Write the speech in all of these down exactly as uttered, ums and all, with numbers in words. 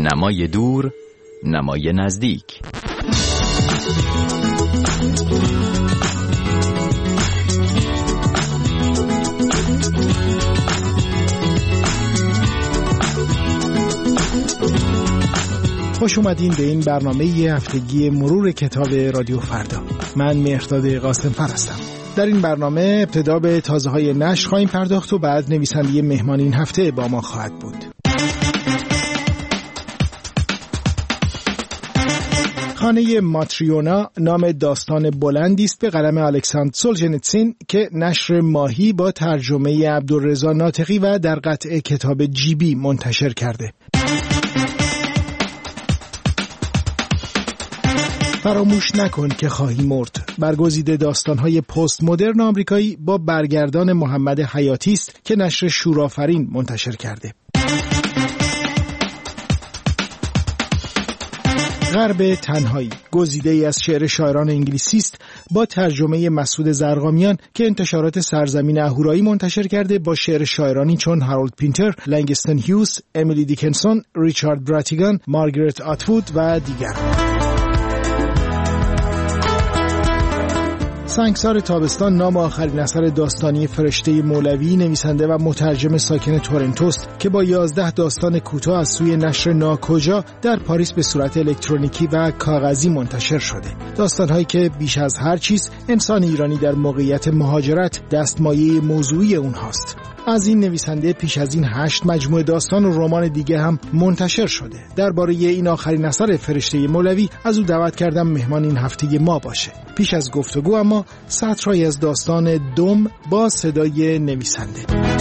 نمای دور، نمای نزدیک. خوش اومدین به این برنامه هفتگی مرور کتاب رادیو فردا. من مهرداد قاسم‌فر هستم. در این برنامه ابتدا به تازه‌های نشر خواهیم پرداخت و بعد نویسنده مهمان این هفته با ما خواهد بود. خانه ماتریونا نام داستان بلندی است به قلم الکساندر سولژنیتسین که نشر ماهی با ترجمه عبدالرضا ناطقی و در قطعه کتاب جیبی منتشر کرده. فراموش نکن که خواهی مرد برگزیده داستان‌های پست مدرن آمریکایی با برگردان محمد حیاتی است که نشر شورآفرین منتشر کرده. غرب تنهایی گزیده‌ای از شعر شاعران انگلیسی است با ترجمه مسعود زرقامیان که انتشارات سرزمین اهورایی منتشر کرده با شعر شاعرانی چون هارولد پینتر، لنگستون هیوز، امیلی دیکنسون، ریچارد براتیگان، مارگرت اتوود و دیگران. سنگسار تابستان نام آخرین اثر داستانی فرشته مولوی نویسنده و مترجم ساکن تورنتوست که با یازده داستان کوتاه از سوی نشر ناکجا در پاریس به صورت الکترونیکی و کاغذی منتشر شده. داستان‌هایی که بیش از هر چیز انسان ایرانی در موقعیت مهاجرت دستمایه موضوعی اونهاست. از این نویسنده پیش از این هشت مجموعه داستان و رمان دیگه هم منتشر شده. درباره این آخرین اثر فرشته مولوی از او دعوت کردم مهمان این هفته ما باشه. پیش از گفتگو اما سطرهایی از داستان دم با صدای نویسنده.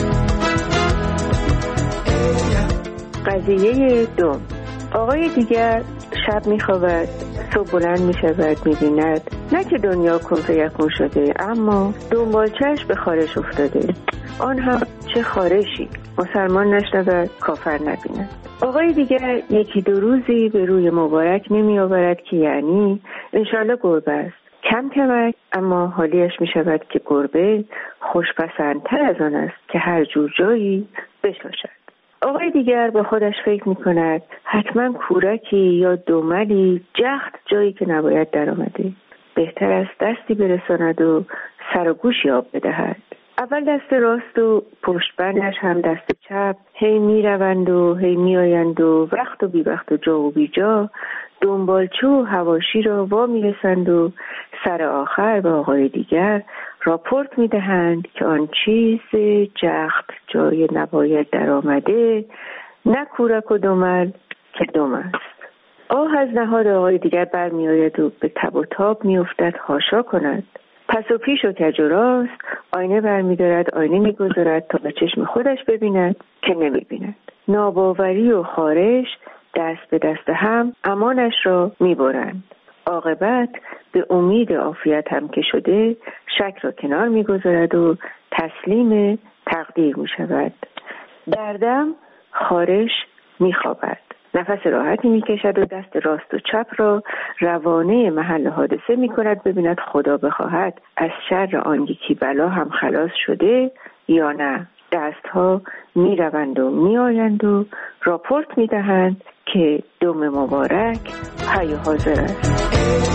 قضیه دم. آقای دیگر شب میخوابد، صبح بلند میشود، میبیند نه که دنیا کن فیکون شده، اما دنبالچش به خارش افتاده. آن هم چه خارشی، مسلمان نشنود، کافر نبیند. آقای دیگر یکی دو روزی به روی مبارک نمی آورد که یعنی انشالله گربه است. کم کمک، اما حالیش می شود که گربه خوشپسندتر از آن است که هر جور جایی بشاشد. آقای دیگر با خودش فکر می کند حتما کورکی یا دوملی جخت جایی که نباید در آمده. بهتر است دستی برساند و سر و گوشی آب بدهد. اول دست راست و پشت بندش هم دست چپ هی می روند و هی می آیند و وقت و بی وقت و جا و بی جا دنبالچه و حواشی را وا می رسند و سر آخر به آقای دیگر راپورت می دهند که آن چیز جخت جای نباید در آمده نه کورک و دومل که دم است. آه از نهاد آقای دیگر بر می آید و به تب و تاب می افتد حاشا کند. پس و پیش و کج و راست آینه برمی دارد، آینه می گذارد تا به چشم خودش ببیند که نمی بیند. ناباوری و خارش دست به دست هم امانش را می برند. عاقبت به امید عافیت هم که شده شک را کنار می گذارد و تسلیم تقدیر می شود. دردم خارش می خوابد. نفس راحتی می کشد و دست راست و چپ را روانه محل حادثه می کند ببیند خدا بخواهد از شر آن یکی بلا هم خلاص شده یا نه. دستها می روند و می آیند و راپورت می دهند که دم مبارک حی و حاضر است.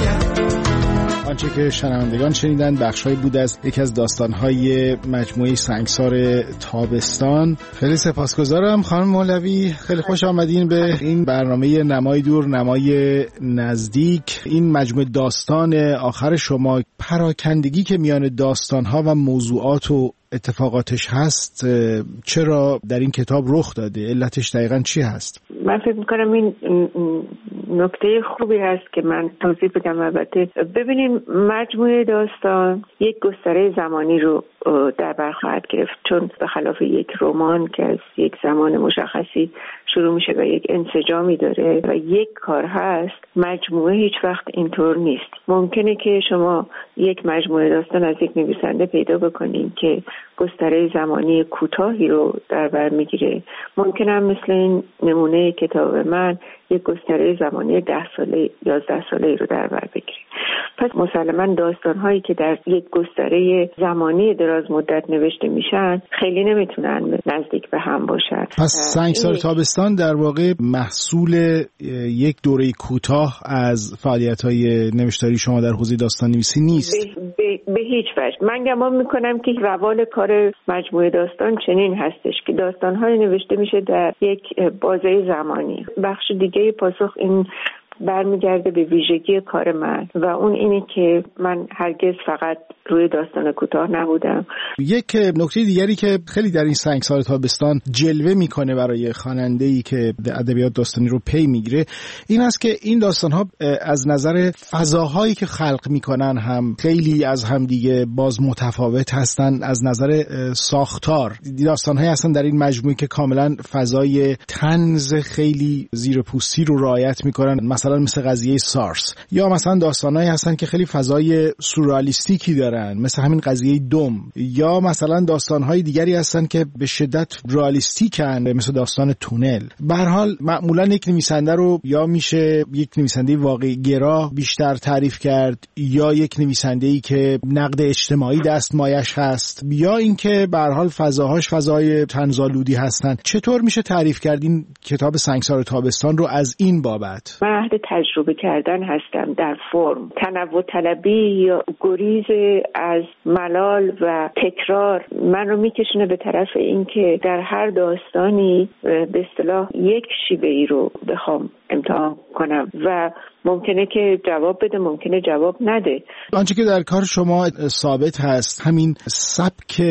آنچه که شنوندگان شنیدن بخش‌هایی بود از یکی از داستان‌های مجموعه سنگسار تابستان. خیلی سپاسگزارم خانم مولوی، خیلی خوش آمدین به این برنامه نمای دور نمای نزدیک. این مجموعه داستان آخر شما پراکندگی که میان داستان‌ها و موضوعات و اتفاقاتش هست چرا در این کتاب رخ داده؟ علتش دقیقاً چی هست؟ من فکر میکنم این نکته خوبی هست که من توضیح بدم. البته ببینیم مجموعه داستان یک گستره زمانی رو در بر خواهد گرفت، چون به خلاف یک رمان که از یک زمان مشخصی شروع میشه و یک انسجامی داره و یک کار هست، مجموعه هیچ وقت اینطور نیست. ممکنه که شما یک مجموعه داستان از یک نویسنده پیدا بکنین که گستره زمانی کوتاهی رو در بر میگیره. ممکنه هم مثل این نمونه کتاب من یک گستره زمانی ده ساله یازده ساله رو در بر بگیره. پس مسلماً داستان‌هایی که در یک گستره زمانی دراز مدت نوشته میشن خیلی نمیتونن نزدیک به هم باشن. پس سنگسار تابستان در واقع محصول یک دوره کوتاه از فعالیت‌های نوشتاری شما در حوزه داستان‌نویسی نیست. به, به, به هیچ وجه. من گمان میکنم که روال کار مجموعه داستان چنین هستش که داستان‌های نوشته میشه در یک بازه زمانی. بخش دیگه پاسخ این برمیگرده به ویژگی کار من و اون اینه که من هرگز فقط روی داستان کوتاه نبودم. یک نکته دیگری که خیلی در این سنگسار تابستان جلوه میکنه برای خواننده‌ای که ادبیات داستانی رو پی میگیره این است که این داستان‌ها از نظر فضاهایی که خلق میکنن هم خیلی از هم دیگه باز متفاوت هستن. از نظر ساختار داستان‌هایی هستن در این مجموعه که کاملا فضای طنز خیلی زیر پوستی رو رعایت میکنن، مثلا مثل قضیه سارس، یا مثلا داستانایی هستن که خیلی فضای سورئالیستیکی دارن مثل همین قضیه دم، یا مثلا داستانهای دیگری هستن که به شدت رئالیستیکن مثل داستان تونل. به هر حال معمولا یک نویسنده رو یا میشه یک نویسنده واقعی گرا بیشتر تعریف کرد یا یک نویسنده‌ای که نقد اجتماعی دستمایش هست، یا اینکه به هر حال فضاهاش فضای طنزآلودی هستن. چطور میشه تعریف کرد این کتاب سنگسار تابستان رو از این بابت؟ تجربه کردن هستم در فرم. تنوع طلبی یا گریز از ملال و تکرار من رو میکشونه به طرف اینکه در هر داستانی به اصطلاح یک شیوه‌ای رو بخوام امتحان کنم و ممکنه که جواب بده، ممکنه جواب نده. آنچه که در کار شما ثابت هست همین سبک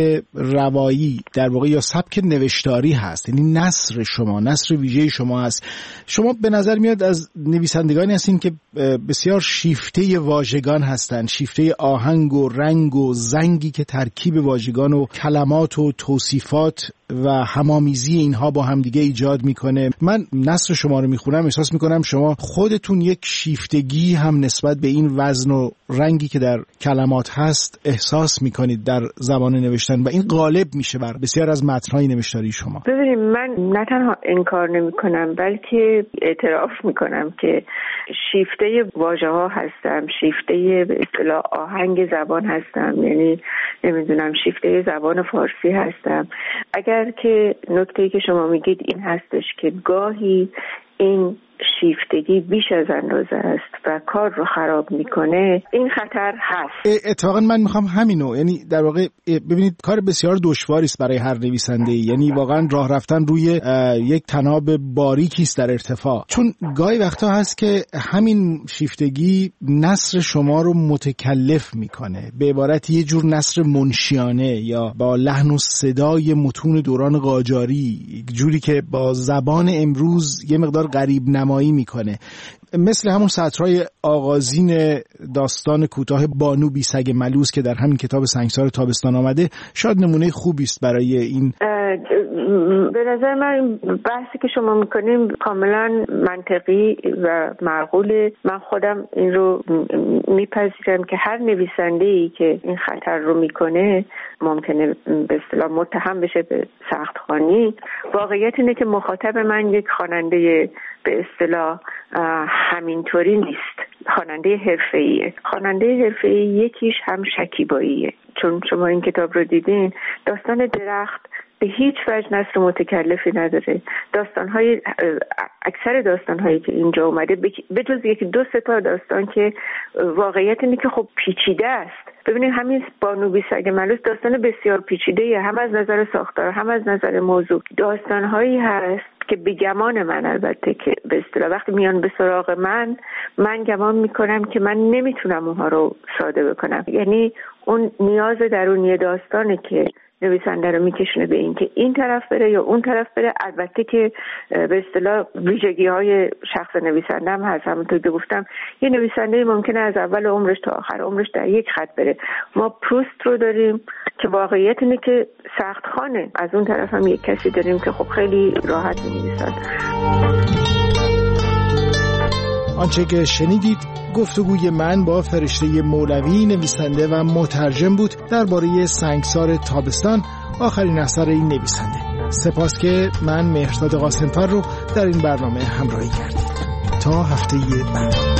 روایی در واقع یا سبک نوشتاری هست، یعنی نثر شما، نثر ویژه شما هست. شما به نظر میاد از نویسندگانی هستین که بسیار شیفته واژگان هستن، شیفته آهنگ و رنگ و زنگی که ترکیب واژگان و کلمات و توصیفات و همامیزی اینها با هم دیگه ایجاد میکنه. من نثر شما رو میخونم احساس میکنم شما خودتون یک شیفتگی هم نسبت به این وزن و رنگی که در کلمات هست احساس میکنید در زبان نوشتن و این غالب میشه بر بسیار از متن‌های نوشتاری شما. ببینید من نه تنها انکار نمیکنم بلکه اعتراف میکنم که شیفته واژه‌ها هستم، شیفته به اصطلاح آهنگ زبان هستم، یعنی نمیدونم شیفته زبان فارسی هستم. اگر که نکته‌ای که شما میگید این هستش که گاهی این شیفتگی بیش از اندازه است و کار رو خراب میکنه، این خطر هست. اتفاقا من میخوام همینو، یعنی در واقع ببینید کار بسیار دشواری است برای هر نویسنده، یعنی واقعا راه رفتن روی یک طناب باریکی است در ارتفاع، چون گاهی وقتا هست که همین شیفتگی نثر شما رو متکلف میکنه، به عبارت یه جور نثر منشیانه یا با لحن و صدای متون دوران قاجاری، جوری که با زبان امروز یه مقدار غریب نمایی میکنه، مثل همون سطرهای آغازین داستان کوتاه بانو بی سگ ملوس که در همین کتاب سنگسار تابستان آمده. شاید نمونه خوبی است برای این. به نظر من بحثی که شما میکنیم کاملا منطقی و معقوله. من خودم این رو میپذیرم که هر نویسنده‌ای که این خطر رو میکنه ممکنه به اصطلاح متهم بشه به سخت‌خوانی. واقعیت اینه که مخاطب من یک خواننده به اصطلاح همینطوری نیست، خواننده حرفه‌ایه. خواننده حرفه‌ای یکیش هم شکیباییه، چون شما این کتاب رو دیدین. داستان درخت به هیچ وجه نثر متکلفی نداره. داستان‌های اکثر داستان‌هایی که اینجا اومده به جز یکی دو سه تا داستان که واقعیت اینه که خب پیچیده است. ببینید همین بانو بی سگ ملوس داستان بسیار پیچیده‌ایه، هم از نظر ساختار هم از نظر موضوع. داستان‌هایی هست که به گمان من البته که به اصطلاح وقتی میان به سراغ من من گمان میکنم که من نمیتونم اونها رو ساده بکنم، یعنی اون نیاز درونی داستانه که نویسنده رو میکشونه به این که این طرف بره یا اون طرف بره. البته که به اصطلاح ویژگی های شخص نویسنده هم هست. همونطور که گفتم یه نویسنده ممکنه از اول عمرش تا آخر عمرش در یک خط بره. ما پروست رو داریم که واقعیت اینه که سخت خانه، از اون طرف هم یک کسی داریم که خب خیلی راحت می‌نویسه. آنچه که شنیدید گفتگوی من با فرشته مولوی، نویسنده و مترجم بود درباره سنگسار تابستان، آخرین اثر این نویسنده. سپاس که من مهرداد قاسم‌فر رو در این برنامه همراهی کردید. تا هفته بعد.